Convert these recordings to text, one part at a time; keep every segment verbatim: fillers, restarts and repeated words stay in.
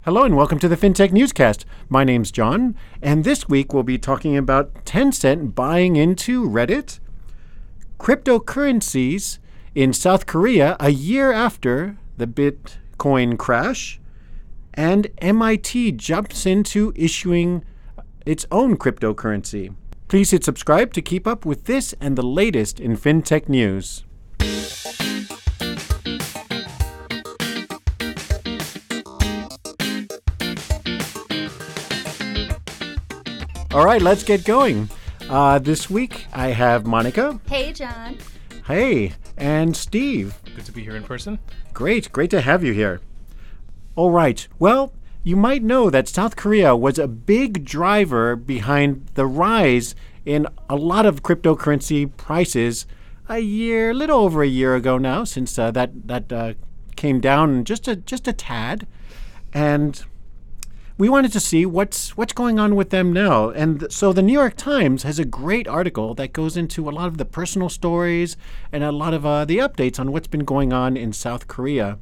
Hello and welcome to the FinTech Newscast. My name's John, and this week we'll be talking about Tencent buying into Reddit, cryptocurrencies in South Korea a year after the Bitcoin crash, and M I T jumps into issuing its own cryptocurrency. Please hit subscribe to keep up with this and the latest in FinTech news. All right, let's get going. Uh, this week, I have Monica. Hey, John. Hey, and Steve. Good to be here in person. Great, great to have you here. All right, well, you might know that South Korea was a big driver behind the rise in a lot of cryptocurrency prices a year, a little over a year ago now, since uh, that that uh, came down just a just a tad, and we wanted to see what's what's going on with them now. And th- so the New York Times has a great article that goes into a lot of the personal stories and a lot of uh, the updates on what's been going on in South Korea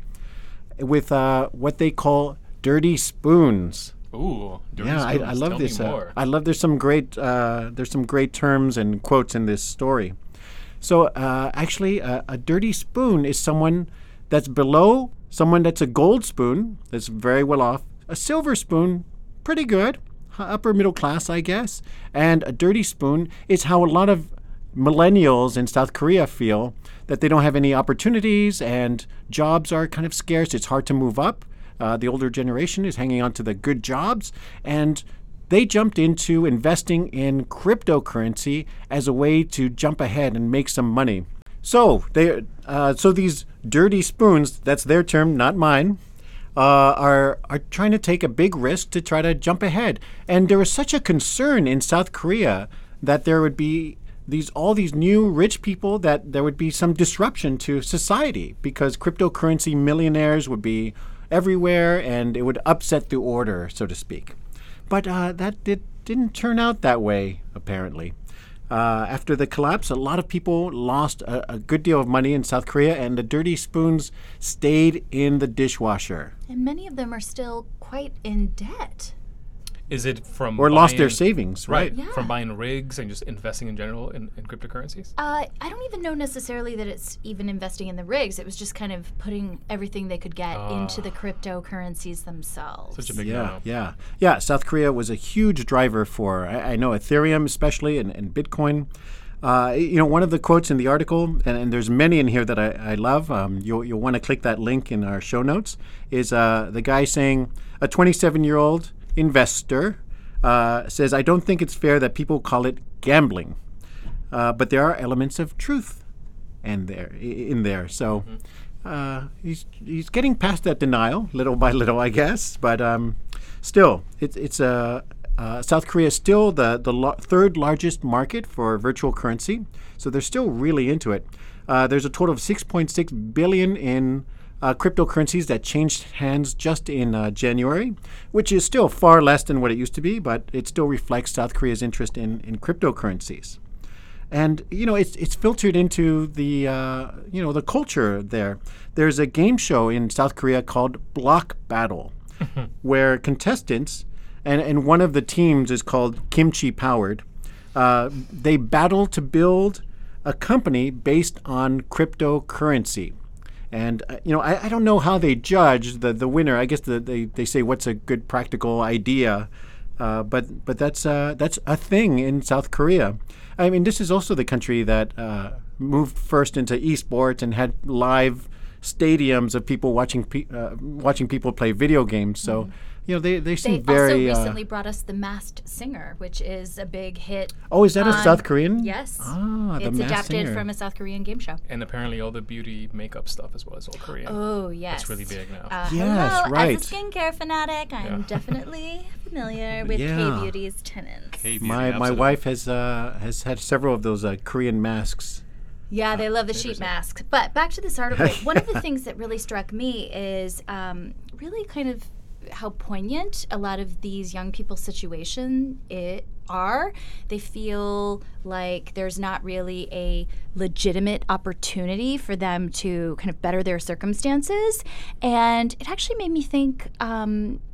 with uh, what they call dirty spoons. Ooh, dirty yeah, spoons. I, I love Tell this. Me Uh, more. I love there's some great uh, there's some great terms and quotes in this story. So uh, actually, uh, a dirty spoon is someone that's below someone that's a gold spoon that's very well off. A silver spoon, pretty good, upper middle class, I guess. And a dirty spoon is how a lot of millennials in South Korea feel, that they don't have any opportunities and jobs are kind of scarce. It's hard to move up. Uh, the older generation is hanging on to the good jobs, and they jumped into investing in cryptocurrency as a way to jump ahead and make some money. So they, uh, so these dirty spoons, that's their term, not mine, Uh, are are trying to take a big risk to try to jump ahead. And there was such a concern in South Korea that there would be these all these new rich people, that there would be some disruption to society because cryptocurrency millionaires would be everywhere and it would upset the order, so to speak. But uh, that did, didn't turn out that way, apparently. Uh, after the collapse, a lot of people lost a, a good deal of money in South Korea, and the dirty spoons stayed in the dishwasher. And many of them are still quite in debt. Is it from Or buying, lost their savings, right? Yeah. From buying rigs and just investing in general in, in cryptocurrencies? Uh, I don't even know necessarily that it's even investing in the rigs. It was just kind of putting everything they could get Ah. into the cryptocurrencies themselves. Such a big Yeah, no. yeah. Yeah, South Korea was a huge driver for, I, I know, Ethereum especially, and, and Bitcoin. Uh, you know, one of the quotes in the article, and, and there's many in here that I, I love, um, you'll, you'll want to click that link in our show notes, is uh, the guy saying, a twenty-seven-year-old investor uh, says, I don't think it's fair that people call it gambling, uh, but there are elements of truth in there. In there. So uh, he's he's getting past that denial, little by little, I guess. But um, still, it's it's a uh, South Korea is still the the lo- third largest market for virtual currency, so they're still really into it. Uh, there's a total of six point six billion in Uh, cryptocurrencies that changed hands just in uh, January, which is still far less than what it used to be, but it still reflects South Korea's interest in, in cryptocurrencies. And, you know, it's it's filtered into the, uh, you know, the culture there. There's a game show in South Korea called Block Battle, where contestants, and, and one of the teams is called Kimchi Powered, uh, they battle to build a company based on cryptocurrency. And, uh, you know, I, I don't know how they judge the, the winner. I guess the, they, they say what's a good practical idea. Uh, but but that's uh, that's a thing in South Korea. I mean, this is also the country that uh, moved first into esports and had live stadiums of people watching pe- uh, watching people play video games. So, mm-hmm. you know, they, they seem They very... also recently uh, brought us The Masked Singer, which is a big hit. Oh, is that a on- South Korean? Yes. Ah, The It's Masked adapted Singer. from a South Korean game show. And apparently all the beauty makeup stuff as well is all Korean. Oh, yes. That's really big now. Uh, Yes, hello, right. As a skincare fanatic, I'm Yeah. definitely familiar with Yeah. K-Beauty's tenants. K-beauty, My my absolutely. wife has uh, has had several of those uh, Korean masks. Yeah, they love the sheet interesting. masks. But back to this article, one of the things that really struck me is um, really kind of how poignant a lot of these young people's situation it are. They feel like there's not really a legitimate opportunity for them to kind of better their circumstances. And it actually made me think, um,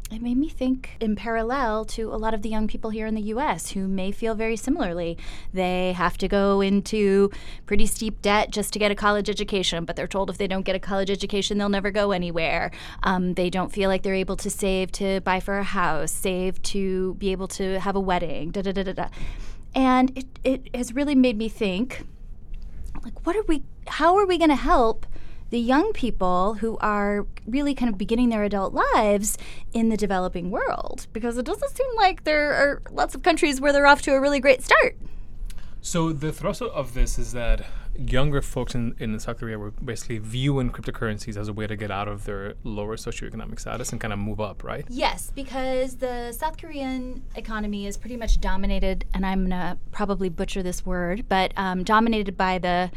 it made me think in parallel to a lot of the young people here in the U S who may feel very similarly. They have to go into pretty steep debt just to get a college education, but they're told if they don't get a college education, they'll never go anywhere. Um, they don't feel like they're able to save to buy for a house, save to be able to have a wedding, da da da da da. And it, it has really made me think, like, what are we, how are we going to help the young people who are really kind of beginning their adult lives in the developing world? Because it doesn't seem like there are lots of countries where they're off to a really great start. So the thrust of this is that younger folks in, in South Korea were basically viewing cryptocurrencies as a way to get out of their lower socioeconomic status and kind of move up, right? Yes, because the South Korean economy is pretty much dominated, and I'm going to probably butcher this word, but um, dominated by the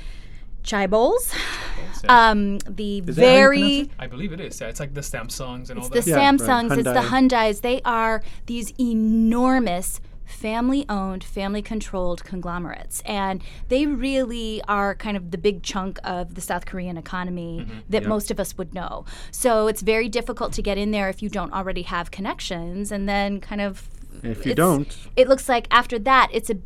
chaebols. Yeah. Um, the Is that how you very... pronounce it? I believe it is. Yeah, it's like the Samsungs and It's all the that. Yeah, right. Samsungs, it's the Hyundai. Hyundais. They are these enormous family-owned, family-controlled conglomerates. And they really are kind of the big chunk of the South Korean economy that Yep. most of us would know. So it's very difficult to get in there if you don't already have connections. And then kind of... If you it's- don't, It looks like after that, it's a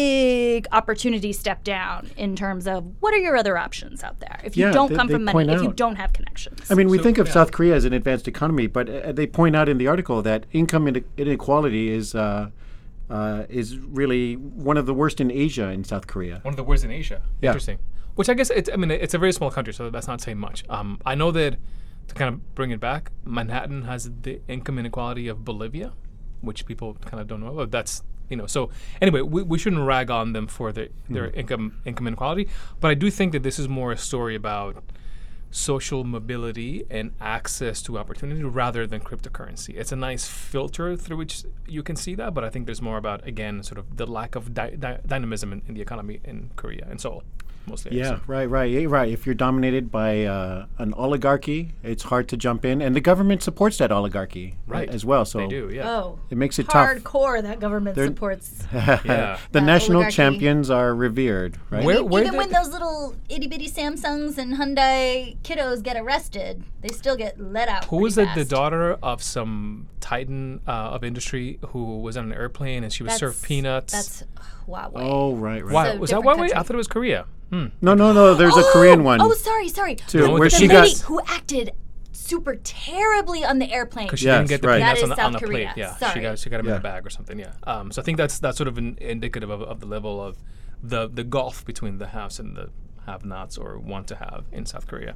big opportunity step down in terms of what are your other options out there if you Yeah, don't they- come they from money, point if you out- don't have connections. I mean, we So, think of yeah. South Korea as an advanced economy, but uh, they point out in the article that income ine- inequality is uh, uh, is really one of the worst in Asia in South Korea. One of the worst in Asia. Yeah. Interesting. Which I guess, it's, I mean, it's a very small country, so that's not saying much. Um, I know that, to kind of bring it back, Manhattan has the income inequality of Bolivia, which people kind of don't know about. That's, you know, so anyway, we, we shouldn't rag on them for their, their income income inequality. But I do think that this is more a story about social mobility and access to opportunity rather than cryptocurrency. It's a nice filter through which you can see that, but I think there's more about, again, sort of the lack of dy- dy- dynamism in, in the economy in Korea and Seoul, mostly. I Yeah, assume. right, right, yeah, right. If you're dominated by uh, an oligarchy, it's hard to jump in, and the government supports that oligarchy a- Right. as well. So They do, yeah. Oh, it makes it tough. hardcore that government They're- supports. Yeah. the That national oligarchy. champions are revered, right? Where- Even where even did- when those little itty bitty Samsungs and Hyundai kiddos get arrested, they still get let out. Who pretty was it? The fast. daughter of some titan uh, of industry who was on an airplane and she was served That's- peanuts. That's Huawei. Oh, right, right. Why a was that? different Huawei? I country. thought it was Korea. Hmm. No, no, no. There's a Korean one Oh, sorry, sorry. too, No, where the The she lady got. who acted super terribly on the airplane. Because she Yes, didn't get the right. peanuts That on is the, on the South plate. Korea. Yeah, she Sorry. got she got them in Yeah. a bag or something. Yeah. Um, so I think that's that's sort of an indicative of, of the level of the the gulf between the haves and the have-nots or want to have in South Korea.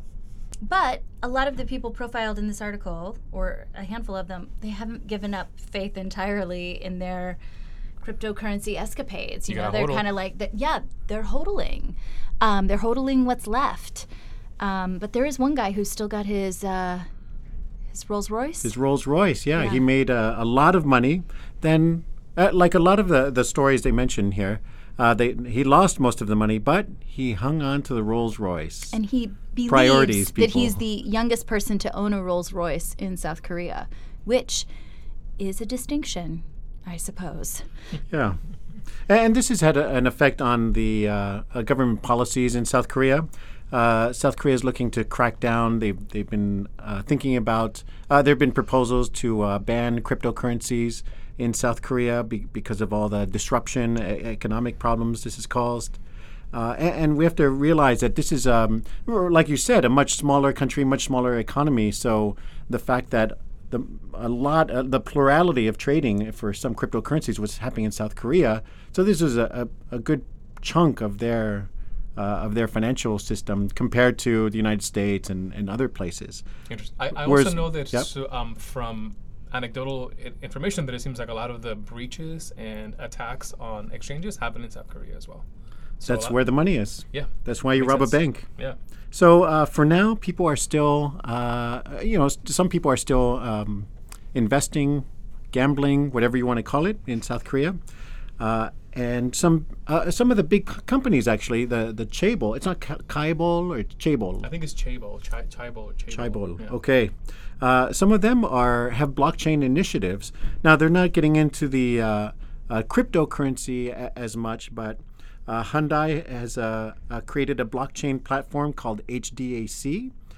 But a lot of the people profiled in this article, or a handful of them, they haven't given up faith entirely in their cryptocurrency escapades. You, You know, gotta they're hodl. kind of like that. Yeah, they're hodling. Um, they're hodling what's left. Um, but there is one guy who's still got his uh, his Rolls Royce. His Rolls Royce, yeah, Yeah. he made uh, a lot of money. Then, uh, like a lot of the, the stories they mention here, uh, they he lost most of the money, but he hung on to the Rolls Royce. And he believes Priorities, that he's people. the youngest person to own a Rolls Royce in South Korea, which is a distinction, I suppose. Yeah. And this has had a, an effect on the uh, uh, government policies in South Korea. Uh, South Korea is looking to crack down. They've, they've been uh, thinking about, uh, there have been proposals to uh, ban cryptocurrencies in South Korea be- because of all the disruption, e- economic problems this has caused. Uh, and, and we have to realize that this is, um, like you said, a much smaller country, much smaller economy. So the fact that the a lot uh, the plurality of trading for some cryptocurrencies was happening in South Korea. So this is a, a, a good chunk of their uh, of their financial system compared to the United States and, and other places. Interesting. I, I Whereas- also know that yep. so, um, from anecdotal I- information that it seems like a lot of the breaches and attacks on exchanges happen in South Korea as well. So a That's lot- where the money is. Yeah. That's why you Makes rob sense. a bank. Yeah. So uh, for now, people are still, uh, you know, s- some people are still um, investing, gambling, whatever you want to call it, in South Korea. Uh, and some uh, some of the big c- companies, actually, the the chaebol, it's not Ka- Kaibol or chaebol. I think it's Chaebol, Chai, Chaebol, or Chaebol. Chaebol. Yeah. Okay. Uh, some of them are have blockchain initiatives. Now they're not getting into the uh, uh, cryptocurrency a- as much, but uh, Hyundai has uh, uh, created a blockchain platform called H D A C.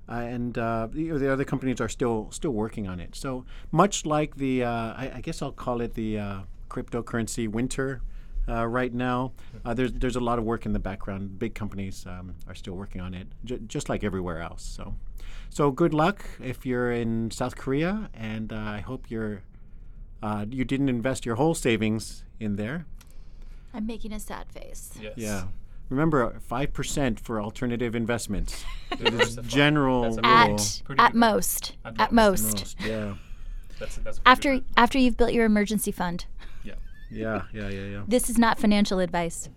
uh, and uh, the, the other companies are still still working on it. So much like the, uh, I, I guess I'll call it the uh, cryptocurrency winter uh, right now. Uh, there's there's a lot of work in the background. Big companies um, are still working on it, j- just like everywhere else. So, so good luck if you're in South Korea, and uh, I hope you're uh, you didn't invest your whole savings in there. I'm making a sad face. Yes. Yeah. Remember, five percent for alternative investments. It is Diversify. general That's a rule. At Pretty at good. most, At at most. most. Most, yeah. That's, that's a pretty After good- after you've built your emergency fund. yeah. Yeah, yeah, yeah, yeah. This is not financial advice.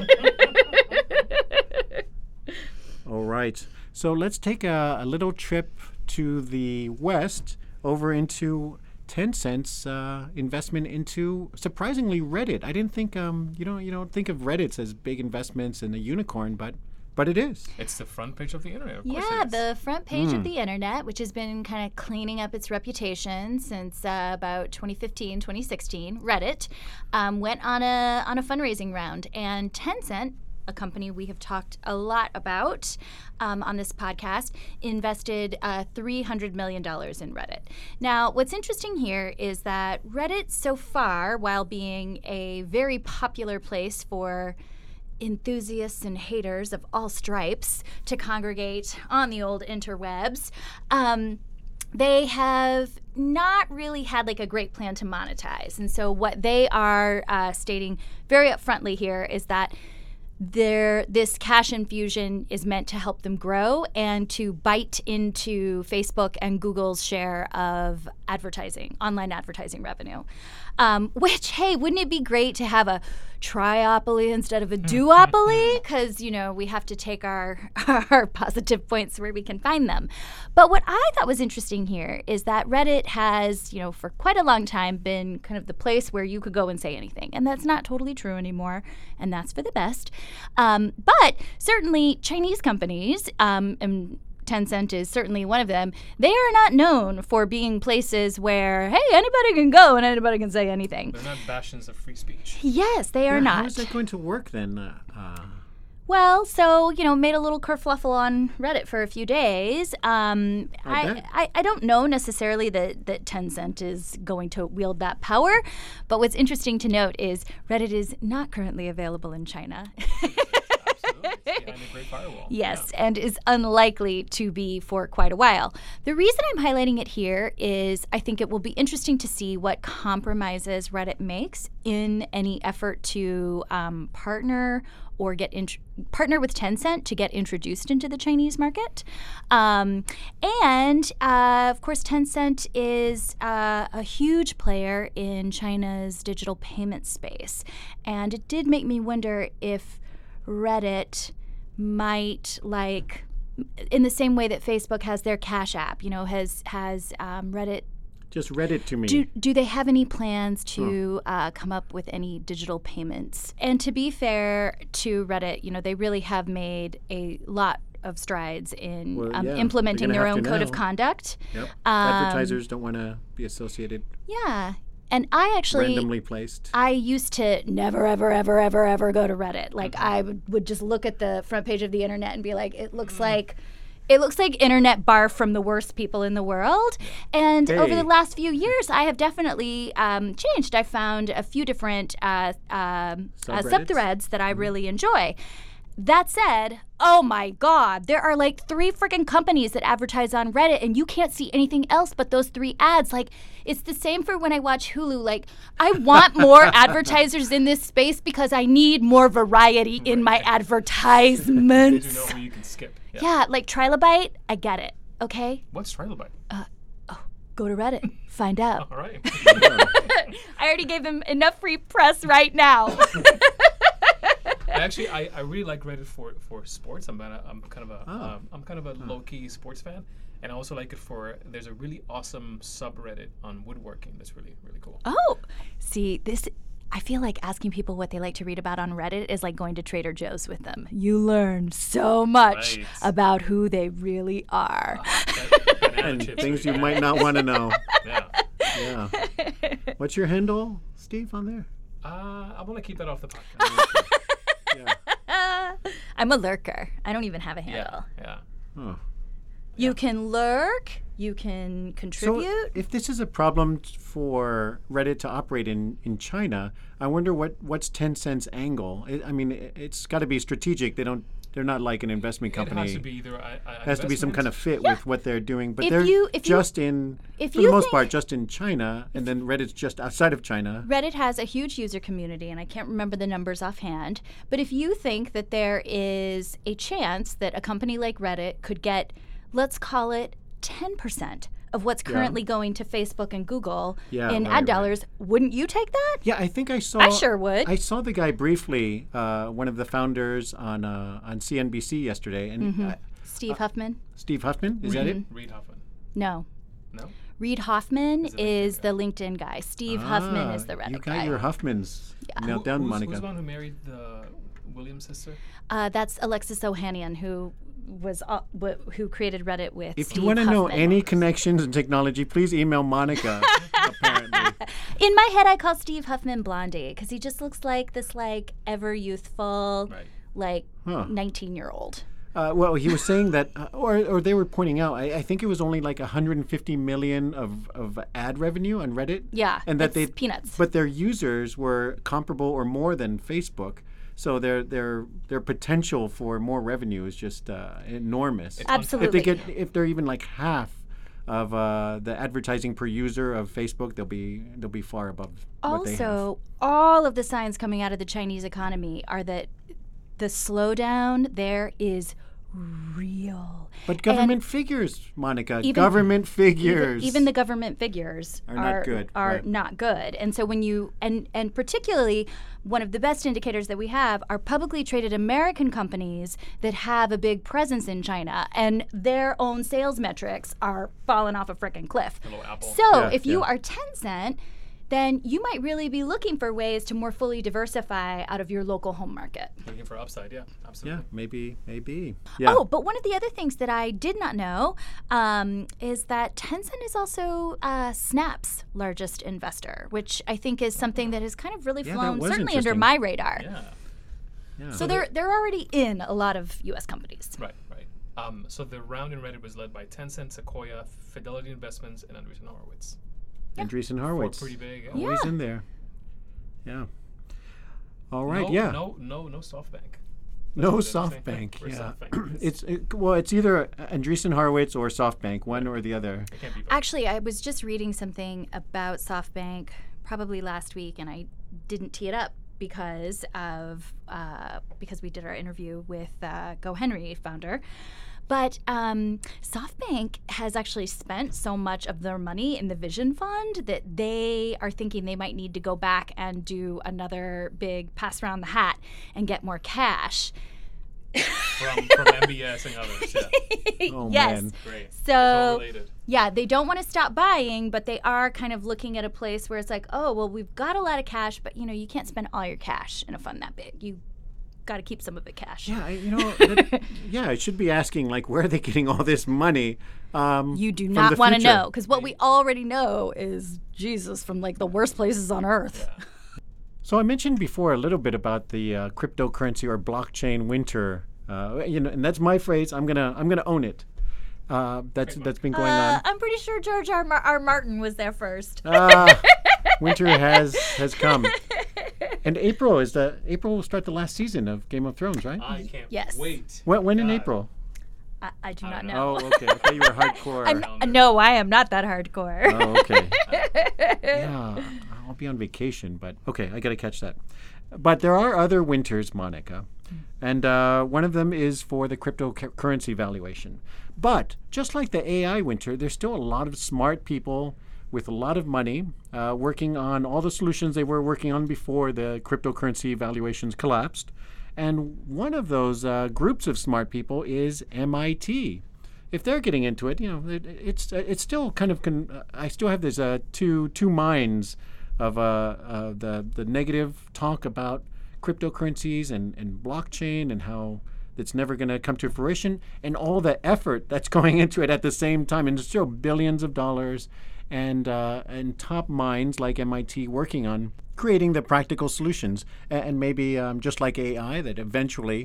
All right. So let's take a, a little trip to the west over into Tencent's uh, investment into surprisingly Reddit. I didn't think um you don't you don't think of Reddit as big investments and a unicorn, but but it is. It's the front page of the internet. Of course Yeah, it is. the front page Hmm. of the internet, which has been kind of cleaning up its reputation since uh, about twenty fifteen, twenty sixteen, Reddit, um, went on a on a fundraising round, and Tencent, a company we have talked a lot about um, on this podcast, invested uh, three hundred million dollars in Reddit. Now, what's interesting here is that Reddit so far, while being a very popular place for enthusiasts and haters of all stripes to congregate on the old interwebs, um, they have not really had like a great plan to monetize. And so what they are uh, stating very upfrontly here is that their this cash infusion is meant to help them grow and to bite into Facebook and Google's share of advertising, online advertising revenue. Um, which, hey, wouldn't it be great to have a triopoly instead of a duopoly? Because, you know, we have to take our, our positive points where we can find them. But what I thought was interesting here is that Reddit has, you know, for quite a long time been kind of the place where you could go and say anything. And that's not totally true anymore. And that's for the best. Um, but certainly Chinese companies, um, and Tencent is certainly one of them, they are not known for being places where, hey, anybody can go and anybody can say anything. They're not bastions of free speech. Yes, they are Yeah, not. How is that going to work then? Uh, uh, Well, so, you know, made a little kerfluffle on Reddit for a few days. Um, I I, bet. I, I don't know necessarily that, that Tencent is going to wield that power, but what's interesting to note is Reddit is not currently available in China. Absolutely. It's behind a great firewall. Yes, and is unlikely to be for quite a while. The reason I'm highlighting it here is I think it will be interesting to see what compromises Reddit makes in any effort to um, partner or get int- partner with Tencent to get introduced into the Chinese market. Um, and, uh, of course, Tencent is uh, a huge player in China's digital payment space. And it did make me wonder if Reddit might, like, in the same way that Facebook has their Cash App, you know, has has um, Reddit. just read it to me. Do do they have any plans to uh, come up with any digital payments? And to be fair to Reddit, you know, they really have made a lot of strides in Well, um, yeah, implementing they're their gonna own have to code of now. conduct. Yep. Um, Advertisers don't want to be associated, Yeah, and I actually. randomly placed. I used to never, ever, ever, ever, ever go to Reddit. Like, I would, would just look at the front page of the internet and be like, it looks like, it looks like internet barf from the worst people in the world. And over Hey. the last few years, I have definitely um, changed. I found a few different uh, um, uh, Subreddits? subthreads that I really enjoy. That said, oh my God, there are like three freaking companies that advertise on Reddit, and you can't see anything else but those three ads. Like, it's the same for when I watch Hulu. Like, I want more advertisers in this space because I need more variety in my They do advertisements. know who you can skip. Yeah. Yeah, like Trilobite, I get it. Okay, What's Trilobite? go to Reddit, find out. All right. I already gave them enough free press right now. I actually, I, I really like Reddit for, for sports. I'm kind of I'm kind of a Oh. um, I'm kind of a low key sports fan, and I also like it for. There's a really awesome subreddit on woodworking that's really really cool. Oh, see, this. I feel like asking people what they like to read about on Reddit is like going to Trader Joe's with them. You learn so much Right. about who they really are. Ba- banana And chips things right you there. might not want to know. Yeah. Yeah. What's your handle, Steve, on there? Uh, I want to keep that off the podcast. Yeah. I'm a lurker. I don't even have a handle. yeah. Yeah. Oh. You can lurk. You can So contribute. if this is a problem t- for Reddit to operate in, in China, I wonder what, what's Tencent's angle. I I mean, i- it's got to be strategic. They don't. They're not like an investment company. It has to be either a, a has to be some kind of fit with what they're doing. But If they're you- if you- just in, if for you the most think- part, just in China, and then Reddit's just outside of China. Reddit has a huge user community, and I can't remember the numbers offhand. But if you think that there is a chance that a company like Reddit could get, let's call it ten percent of what's currently going to Facebook and Google Yeah, in right, ad right. dollars, wouldn't you take that? Yeah, I think I saw. I sure would. I saw the guy briefly, uh, one of the founders on uh, on C N B C yesterday, and uh, Steve Huffman? Steve Huffman, is that it? Reid Hoffman. No. No? Reid Hoffman Is the LinkedIn is guy. the LinkedIn guy. Steve Huffman is the Ah, Reddit You got guy. your Huffmans nailed down, Who's, Monica. who's the one who married the Williams sister? Uh, that's Alexis Ohanian, who was uh, w- who created Reddit with If Steve you want to know Huffman. any connections in technology, please email Monica. apparently, In my head, I call Steve Huffman Blondie because he just looks like this like ever youthful, Right. like Huh. nineteen year old. uh, well, he was saying that, uh, or or they were pointing out. I, I think it was only like one hundred fifty million of, of ad revenue on Reddit. Yeah, and that it's they peanuts. But their users were comparable or more than Facebook. So their their their potential for more revenue is just uh, enormous. It's Absolutely. If they get, if they're even like half of uh, the advertising per user of Facebook, they'll be they'll be far above what they have. Also, all of the signs coming out of the Chinese economy are that the slowdown there is real. But government figures, Monica, even- government Even, figures. even the government figures Are not good, Are right. not good. And so when you and and particularly one of the best indicators that we have are publicly traded American companies that have a big presence in China, and their own sales metrics are falling off a frickin' cliff. Hello, Apple. So Yeah, if you yeah. are Tencent, then you might really be looking for ways to more fully diversify out of your local home market. Looking for upside, yeah, yeah, absolutely. maybe, maybe. Yeah. Oh, but one of the other things that I did not know um, is that Tencent is also uh, Snap's largest investor, which I think is something that has kind of really Yeah, that flown was certainly under interesting. my radar. Yeah, yeah. So they're they're already in a lot of U S companies. right, right. Um, so the round in Reddit was led by Tencent, Sequoia, Fidelity Investments, and Andreessen Horowitz. Andreesen Four Horowitz. pretty big. uh, Always Yeah. in there. Yeah. All right. no, yeah. No, no, no SoftBank. No what it is, I think. SoftBank. Where's Yeah. SoftBank? it's it, well, it's either Andreessen Horowitz or SoftBank, one or the other. It can't be both. Actually, I was just reading something about SoftBank probably last week, and I didn't tee it up because of uh, because we did our interview with uh, GoHenry founder. But um, SoftBank has actually spent so much of their money in the Vision Fund that they are thinking they might need to go back and do another big pass around the hat and get more cash. from, from M B S and others, yeah. Oh, yes. man. Great. It's So all related. yeah, they don't want to stop buying, but they are kind of looking at a place where it's like, oh, well, we've got a lot of cash, but you know, you can't spend all your cash in a fund that big. You got to keep some of it cash. Yeah, I- you know, that, yeah, I should be asking like, where are they getting all this money? Um, You do from not the want to future? know, because what we already know is Jesus from like the worst places on earth. Yeah. So I mentioned before a little bit about the uh, cryptocurrency or blockchain winter. Uh, you know, and that's my phrase. I'm gonna, I'm gonna own it. Uh, that's that's been going Uh, on. I'm pretty sure George R. Mar- R. Martin was there first. Ah, winter has has come, and April is the April will start the last season of Game of Thrones, right? I can't Yes. wait. when when in God. April? I, I do I not don't know. Oh, okay. I thought you were hardcore. I'm, Calendar. no, I am not that hardcore. Oh, okay. Yeah, I'll be on vacation, but okay, I got to catch that. But there are other winters, Monica, and uh, one of them is for the cryptocurrency valuation. But just like the A I winter, there's still a lot of smart people with a lot of money uh, working on all the solutions they were working on before the cryptocurrency valuations collapsed. And one of those uh, groups of smart people is M I T. If they're getting into it, you know, it, it's uh, it's still kind of con- uh, I still have this uh, two two minds of uh, uh, the the negative talk about cryptocurrencies and, and blockchain and how it's never going to come to fruition, and all the effort that's going into it at the same time, and it's still billions of dollars, and uh, and top minds like M I T working on creating the practical solutions, and, and maybe um, just like A I, that eventually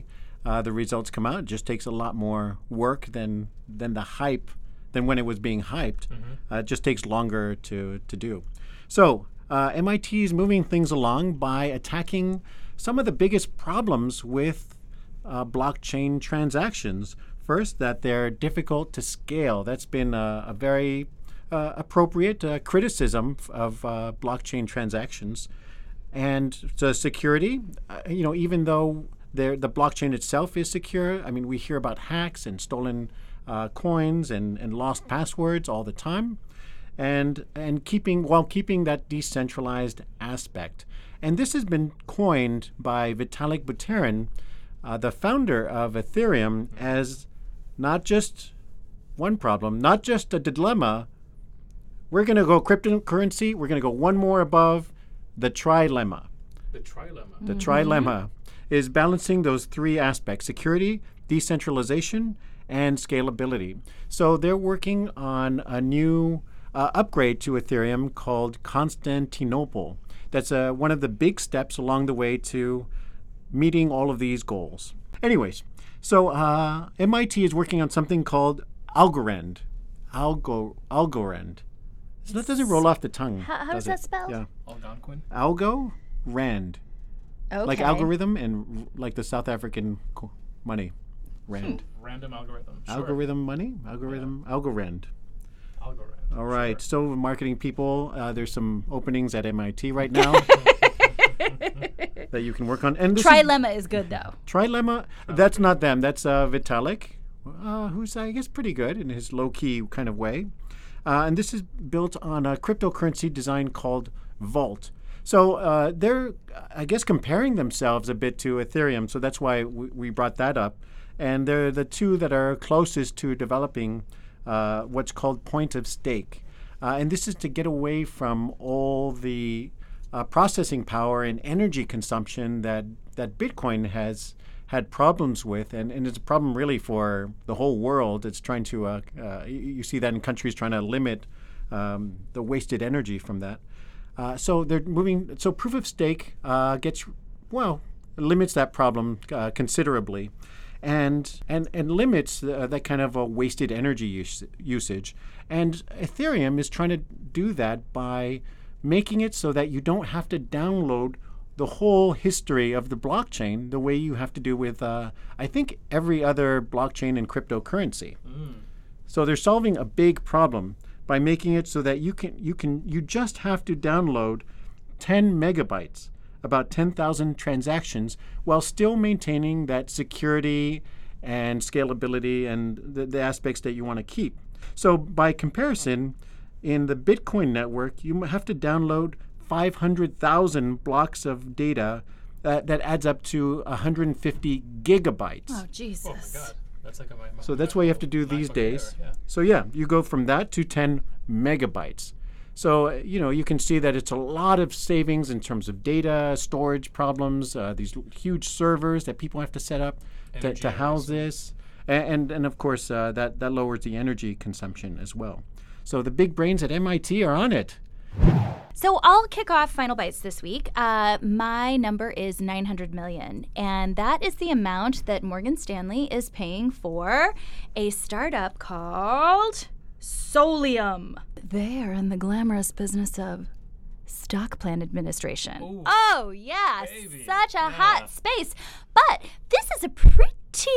uh, the results come out. It just takes a lot more work than than the hype, than when it was being hyped. Mm-hmm. Uh, it just takes longer to, to do. So uh, M I T is moving things along by attacking some of the biggest problems with uh, blockchain transactions. First, that they're difficult to scale. That's been a, a very uh, appropriate uh, criticism f- of uh, blockchain transactions. And the security, uh, you know, even though the blockchain itself is secure, I mean, we hear about hacks and stolen uh, coins and, and lost passwords all the time, and and keeping while keeping that decentralized aspect. And this has been coined by Vitalik Buterin, uh, the founder of Ethereum, as not just one problem, not just a dilemma. We're going to go cryptocurrency. We're going to go one more above. The trilemma. The trilemma. The Mm-hmm. trilemma is balancing those three aspects: security, decentralization, and scalability. So they're working on a new uh, upgrade to Ethereum called Constantinople. That's uh, one of the big steps along the way to meeting all of these goals. Anyways, so uh, M I T is working on something called Algorand. Algo, Algorand. So that doesn't roll off the tongue. How- how does is that it? spelled? Yeah. Algonquin. Algo Rand. Okay. Like algorithm and r- like the South African co- money. Rand. Random algorithm. Sure. Algorithm money? Algorithm? Algorand. Algorithm. All right. So, marketing people, uh, there's some openings at M I T right now that you can work on. And this is- Trilemma is good though. Trilemma, that's not them. That's uh, Vitalik, uh, who's, I guess, pretty good in his low-key kind of way. Uh, and this is built on a cryptocurrency design called Vault. So uh, they're, I guess, comparing themselves a bit to Ethereum. So that's why we, we brought that up. And they're the two that are closest to developing uh, what's called point of stake. Uh, and this is to get away from all the uh, processing power and energy consumption that, that Bitcoin has had problems with. And, and it's a problem really for the whole world. It's trying to, uh, uh, you, you see that in countries trying to limit um, the wasted energy from that. Uh, so they're moving. So proof of stake uh, gets, well, limits that problem uh, considerably, and and and limits uh, that kind of a wasted energy use, usage. And Ethereum is trying to do that by making it so that you don't have to download the whole history of the blockchain the way you have to do with, uh, I think, every other blockchain and cryptocurrency. Mm. So they're solving a big problem by making it so that you can you can you just have to download ten megabytes, about ten thousand transactions, while still maintaining that security and scalability and the, the aspects that you want to keep. So by comparison, in the Bitcoin network, you have to download five hundred thousand blocks of data uh, that adds up to one hundred fifty gigabytes. Oh Jesus. Oh my God. That's like a, my, my, So that's what you have to do these days. Yeah. So yeah, you go from that to ten megabytes. So, uh, you know, you can see that it's a lot of savings in terms of data, storage problems, uh, these l- huge servers that people have to set up to, Energy to house investment. this. And, and, and of course, uh, that, that lowers the energy consumption as well. So the big brains at M I T are on it. So I'll kick off Final Bites this week. Uh, my number is nine hundred million, and that is the amount that Morgan Stanley is paying for a startup called Solium. They are in the glamorous business of stock plan administration. Ooh, oh, yeah, baby. such a Yeah. hot space. But this is a pretty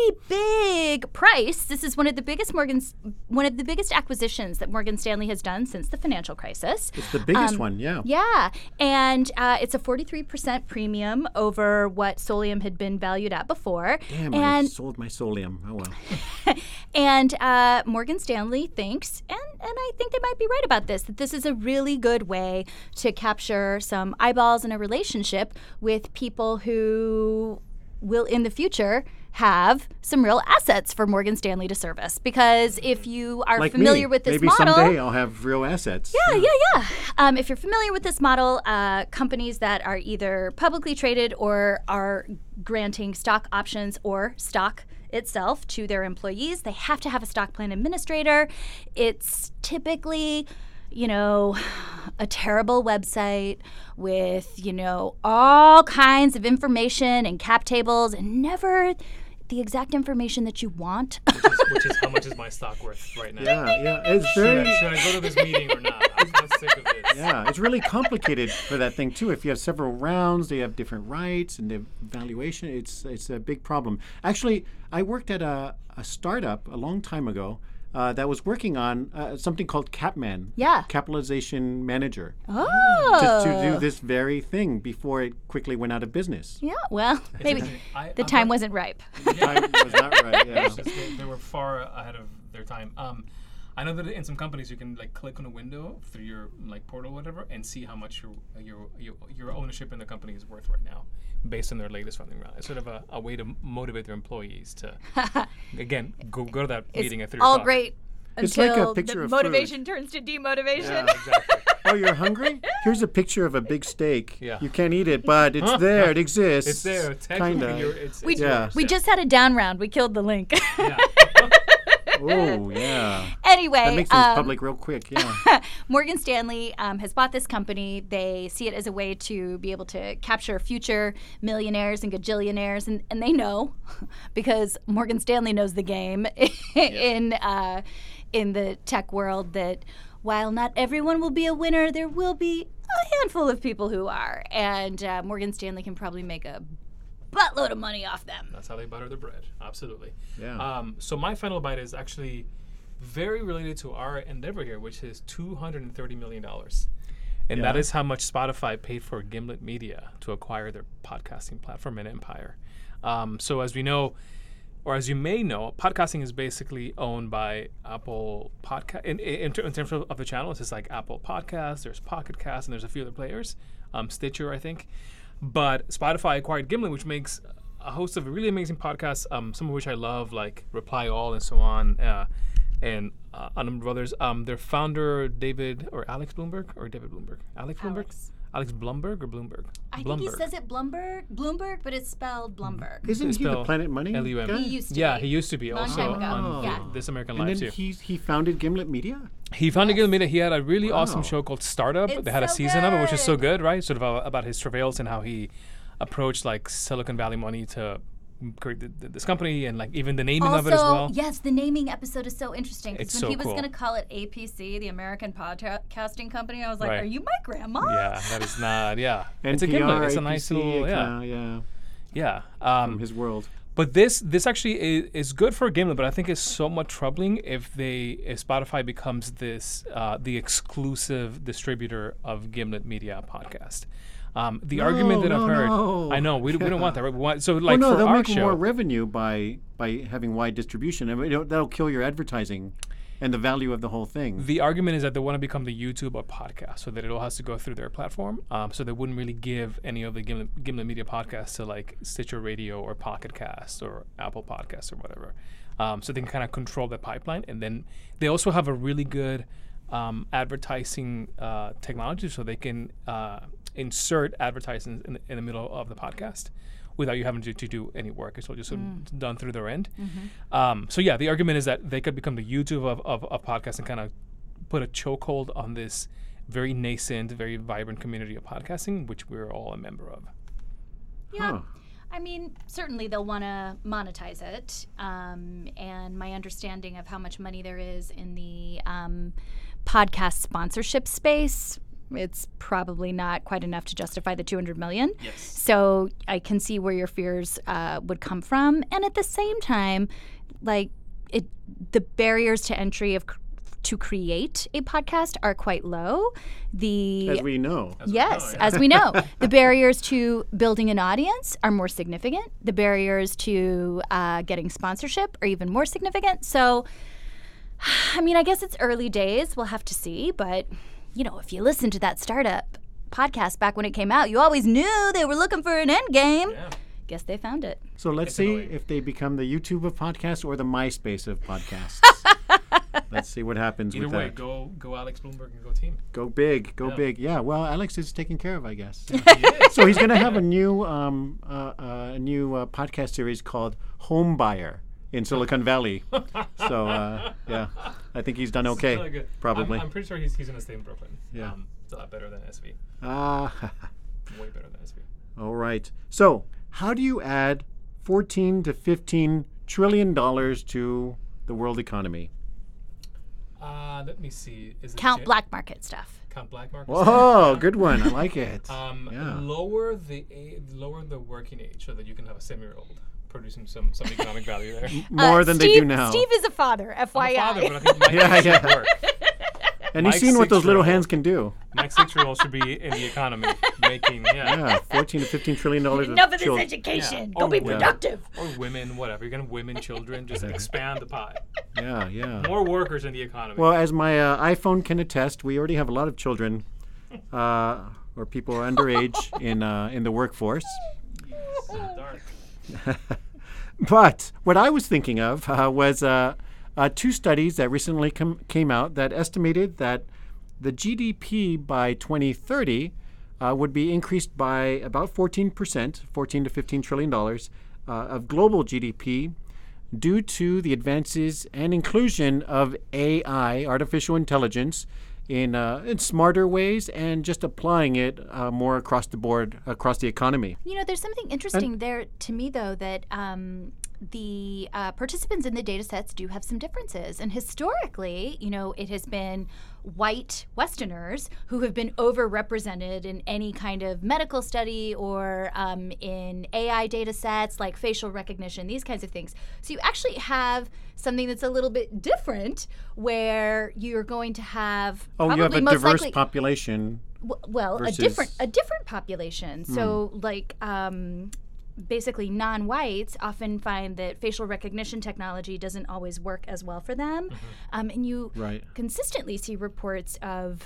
big price. This is one of the biggest Morgan's one of the biggest acquisitions that Morgan Stanley has done since the financial crisis. It's the biggest Um, one, yeah. Yeah, and uh, it's a forty-three percent premium over what Solium had been valued at before. Damn, I and sold my Solium. Oh, well. and uh, Morgan Stanley thinks, and, and I think they might be right about this, that this is a really good way to capture some eyeballs in a relationship with people who will in the future have some real assets for Morgan Stanley to service. Because if you are Like familiar me. with this Maybe model, someday I'll have real assets. yeah, yeah, yeah. Um, if you're familiar with this model, uh, companies that are either publicly traded or are granting stock options or stock itself to their employees, they have to have a stock plan administrator. It's typically, you know, a terrible website with, you know, all kinds of information and cap tables, and never the exact information that you want. which, is, which is how much is my stock worth right now? Yeah, yeah. It's Should very. I, should I go to this meeting or not? I'm not sick of this. Yeah, it's really complicated for that thing too. If you have several rounds, they have different rights and the valuation. It's it's a big problem. Actually, I worked at a, a startup a long time ago uh, that was working on uh, something called Capman. Yeah. Capitalization Manager. Oh. To, to do this very thing before it quickly went out of business. Yeah, well, maybe I- the I've time got- wasn't ripe. Time was not right. Yeah. It's just they, they were far ahead of their time. Um, I know that in some companies you can like click on a window through your like portal or whatever and see how much your your your, your ownership in the company is worth right now, based on their latest funding round. It's sort of a, a way to m- motivate their employees to again go go to that It's meeting at three all o'clock. great It's like a until picture the of motivation food. turns to demotivation. Yeah, exactly. Oh, you're hungry? Here's a picture of a big steak. Yeah. You can't eat it, but it's there. It exists. It's there. Technically, Kinda. you're, it's, We, it's Yeah. yours, we yeah. just had a down round. We killed the link. Yeah. Oh, yeah. Anyway, That makes things um, public real quick. Yeah. Morgan Stanley um, has bought this company. They see it as a way to be able to capture future millionaires and gajillionaires, and, and they know because Morgan Stanley knows the game in uh, in the tech world that while not everyone will be a winner, there will be a handful of people who are, and uh, Morgan Stanley can probably make a buttload of money off them. That's how they butter the bread. Absolutely. Yeah. Um, so my final bite is actually very related to our endeavor here, which is two hundred thirty million dollars. And that Yeah. is how much Spotify paid for Gimlet Media to acquire their podcasting platform and empire. Um, so as we know, or as you may know, podcasting is basically owned by Apple Podcast. In, in, ter- in terms of, of the channels, it's like Apple Podcasts, there's Pocket Cast, and there's a few other players. Um, Stitcher, I think. But Spotify acquired Gimlet, which makes a host of really amazing podcasts, um, some of which I love, like Reply All and so on, uh, and uh, a number of others. Um, their founder, David, or Alex Bloomberg, or David Bloomberg? Alex Bloomberg? Alex. Alex Blumberg or Bloomberg? I Blumberg. think he says it Bloomberg, Bloomberg, but it's spelled Blumberg. Isn't It's he the spelled Planet Money L U M. guy? He used to Yeah, be. he used to be Long also time ago. on Yeah. This American And Life then too. he he founded Gimlet Media. He founded Gimlet Media. He had a really awesome Wow. show called Startup. It's they had a so season of it, which is so good. good, right? Sort of uh, about his travails and how he approached like Silicon Valley money to create th- th- this company and like even the naming Also, of it as well. yes, the naming episode is so interesting. It's Because when so he was cool. going to call it A P C, the American Podcasting Company, I was like, Right. "Are you my grandma?" Yeah, that is not. Yeah, it's a N P R, Gimlet. It's a nice A P C, little. Yeah, uh, yeah. yeah. From Um, his world. But this this actually is, is good for Gimlet, but I think it's somewhat troubling if they if Spotify becomes this uh, the exclusive distributor of Gimlet Media podcast. Um, the No, argument that no, I've heard, no. I know we, we don't want that. Right? We want, so Well, like no, for they'll our make show, more revenue by by having wide distribution. I mean, it'll- that'll kill your advertising and the value of the whole thing. the argument is that they want to become the YouTube of podcast, so that it all has to go through their platform. Um, so they wouldn't really give any of the Gimlet, Gimlet Media podcasts to like Stitcher Radio or Pocket Cast or Apple Podcasts or whatever. Um, so they can kind of control the pipeline, and then they also have a really good um, advertising uh, technology, so they can uh, insert advertisements in, the- in the middle of the podcast without you having to, to do any work. It's all just sort of done through their end. Um, so yeah, the argument is that they could become the YouTube of, of, of podcasts and kind of put a chokehold on this very nascent, very vibrant community of podcasting, which we're all a member of. Yeah. Huh. I mean, certainly they'll want to monetize it. Um, and my understanding of how much money there is in the um, podcast sponsorship space, it's probably not quite enough to justify the two hundred million. Yes. So I can see where your fears uh, would come from. And at the same time, like it, the barriers to entry of cr- to create a podcast are quite low. The As we know. As we Yes, know, yeah. as we know, the barriers to building an audience are more significant. The barriers to uh, getting sponsorship are even more significant. So, I mean, I guess it's early days. We'll have to see. But, you know, if you listen to that startup podcast back when it came out, you always knew they were looking for an end game. Yeah. Guess they found it. So let's It's see annoying. if they become the YouTube of podcasts or the MySpace of podcasts. Let's see what happens Either with way, that. go go Alex Bloomberg and go team. Go big, go Yeah. big. Yeah. Well, Alex is taken care of, I guess. He is. So he's going to have a new um, uh, uh, a new uh, podcast series called Home Buyer in Silicon Valley. So uh, yeah, I think he's done okay. Really good. Probably. I'm, I'm pretty sure he's, he's going to stay in Brooklyn. Yeah. Um, it's a lot better than S V. Ah. Way better than S V. All right. So how do you add fourteen to fifteen trillion dollars to the world economy? Uh, let me see. Is it Count Jan- black market stuff. Count black market. Whoa, good one. I like it. Um, Yeah. lower the a- lower the working age so that you can have a seven-year-old, producing some some economic value there. More Uh, than Steve, they do now. Steve is a father, F Y I'm a I. father, but I think Mike Yeah, should yeah. work. And you've Mike's seen what those little six-year-old. hands can do. Mike's six-year-old should be in the economy, making yeah. Yeah, fourteen to fifteen trillion dollars. Enough of this children. education. Yeah. Go Or be women. productive. Or women, whatever. You're gonna have women, children, just expand the pie. Yeah, yeah. More workers in the economy. Well, as my uh, iPhone can attest, we already have a lot of children uh, or people underage in uh, in the workforce. Dark. But what I was thinking of uh, was uh, uh, two studies that recently com- came out that estimated that the G D P by twenty thirty uh, would be increased by about fourteen percent, fourteen to fifteen trillion dollars uh, of global G D P, due to the advances and inclusion of A I, artificial intelligence, in, uh, in smarter ways and just applying it uh, more across the board, across the economy. You know, there's something interesting there to me, though, that um, the uh, participants in the data sets do have some differences. And historically, you know, it has been white Westerners who have been overrepresented in any kind of medical study or um, in A I data sets like facial recognition, these kinds of things. So you actually have something that's a little bit different where you're going to have Oh, probably you have a most diverse likely, population. w- well, versus- a different a different population. So like um, basically non-whites often find that facial recognition technology doesn't always work as well for them. Um, and you Right. consistently see reports of,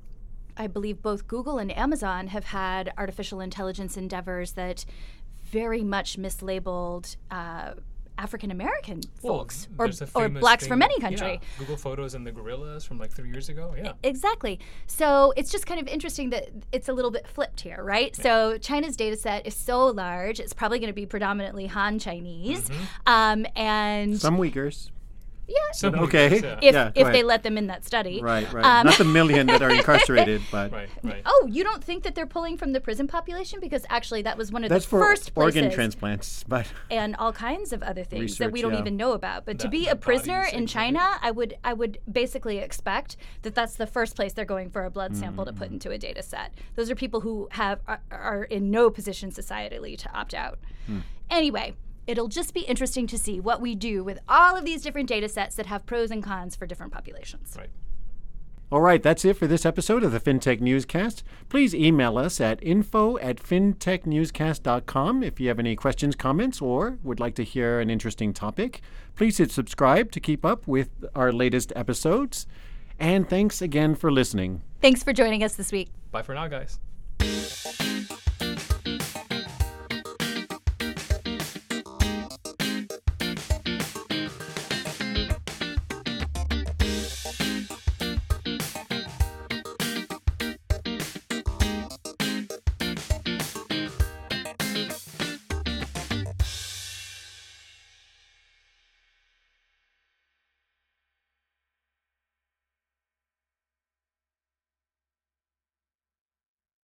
I believe both Google and Amazon have had artificial intelligence endeavors that very much mislabeled uh, African American Well, folks or, there's a or famous blacks thing- from any country. Yeah, Google Photos and the gorillas from like three years ago. Yeah. Exactly. So it's just kind of interesting that it's a little bit flipped here, right? So China's data set is so large, it's probably going to be predominantly Han Chinese. Um, and Some Uyghurs. yeah, Some Okay. Uyghurs, yeah. if, Yeah, go if they ahead. let them in that study. Right, right. Um, Not the million that are incarcerated, but Right, right. Oh, you don't think that they're pulling from the prison population? Because actually that was one of that's the for first organ places. transplants. But And all kinds of other things that we Research, don't yeah. even know about. But to That- be the a prisoner bodies in exhibit. China, I would I would basically expect that that's the first place they're going for a blood sample to put Mm. into a data set. Those are people who have are, are in no position societally to opt out. Hmm. Anyway, it'll just be interesting to see what we do with all of these different data sets that have pros and cons for different populations. Right. all right, that's it for this episode of the FinTech Newscast. Please email us at info at fintechnewscast dot com if you have any questions, comments, or would like to hear an interesting topic. Please hit subscribe to keep up with our latest episodes. And thanks again for listening. Thanks for joining us this week. Bye for now, guys.